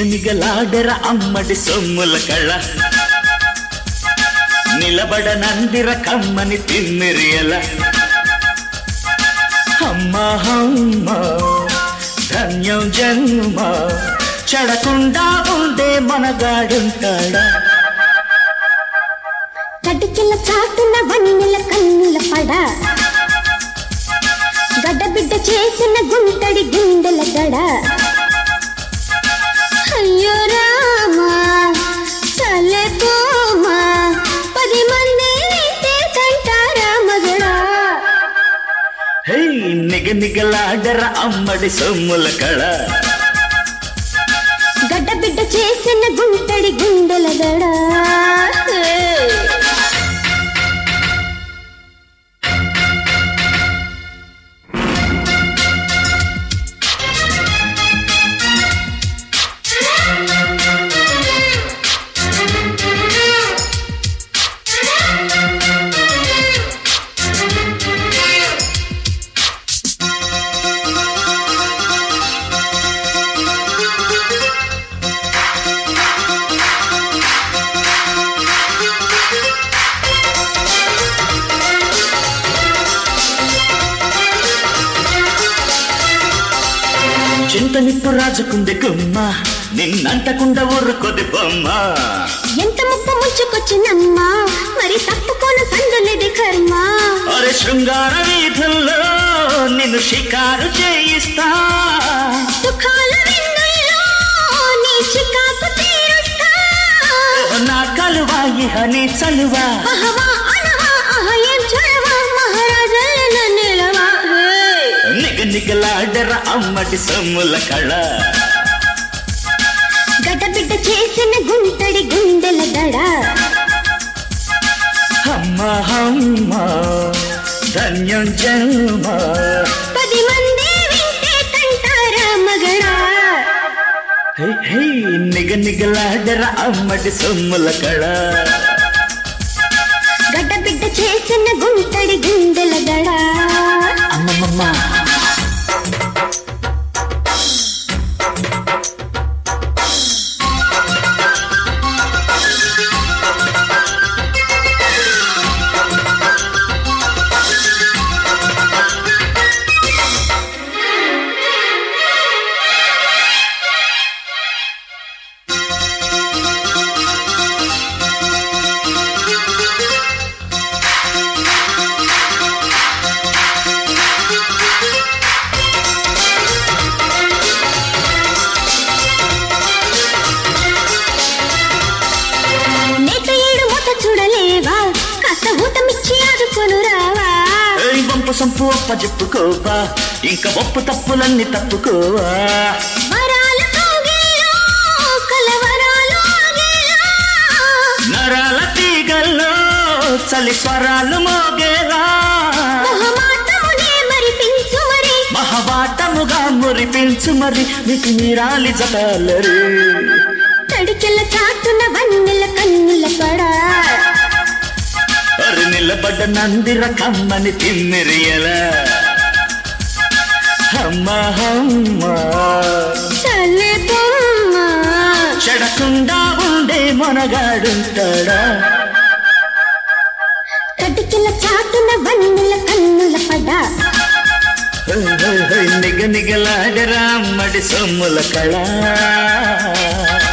నిగనిగలాడెర అమ్మడి సొమ్ముల కళ నిలబడనందిర కమ్మని తిమ్మిరియల అమ్మా అమ్మ ధన్యం జన్మ చెడకుండా ఉండే మనగాడుంటాడా కటికిల చాటున వన్నెల కన్నుల పడ గడ్డబిడ్డ చేసిన గుంటడి గుండెల గడ అయ్యో రామా చల్లే పోమా 10 మంది వింటే కంటారా మగడా హే నిగనిగలాడెర అమ్మడి సొమ్ముల కళ గడ్డబిడ్డ చేసిన గుంటడి గుండెల గడ చింత నిప్పు రాజుకుంది గుమ్మ నిన్నంటకుండా ఊరుకొది బొమ్మ ఎంత ముప్పు ముంచుకొచ్చినమ్మా మరి తప్పుకోను సందులేది కర్మ అరే శృంగార వీధుల్లో నిన్ను షికారు చేయిస్తా సుఖాల విందుల్లో నీ చికాకు తీరుస్తా నా కలువా ఇహ నీ చలువా అహవా అనవా అహయం చలవా మహారాజన్న నిలవా నిగనిగలాడెర అమ్మడి సొమ్ముల కళ గడ్డబిడ్డ చేసిన గుంటడి గుండెల దడ అమ్మా అమ్మ ధన్యం జన్మ 10 మంది వింటే కంటారా మగడా హే హే నిగనిగలాడెర అమ్మడి సొమ్ముల కళ గడ్డబిడ్డ చేసిన గుంటడి గుండెల దడ అమ్మమ్మ చూడలేవా కాస్త ఊతమిచ్చి ఆదుకొను రావా వంపు సంపు ఒప్ప చెప్పుకోవా ఇంకా ఒప్పు తప్పులన్నీ తప్పుకోవా వరాల కౌగిల్లో కలవరాలు ఆగేలా నరాల తీగల్లో చలి స్వరాలు మోగేలా మొహమాటమునే మరిపించు మరి మహవాటముగా మురిపించు మరి మీకు మీరాలి జటాలరు తడికెల చాటున వన్నెల కన్నుల పడా అరు నిలబడ్డ నందిర కమ్మని తిమ్మిరియల అమ్మా అమ్మ చల్లే బొమ్మ చెడకుండా ఉండే మనగాడుంటాడా తడికెల చాటున వన్నెల కన్నుల పడా నిగనిగలాడెర అమ్మడి సొమ్ముల కళ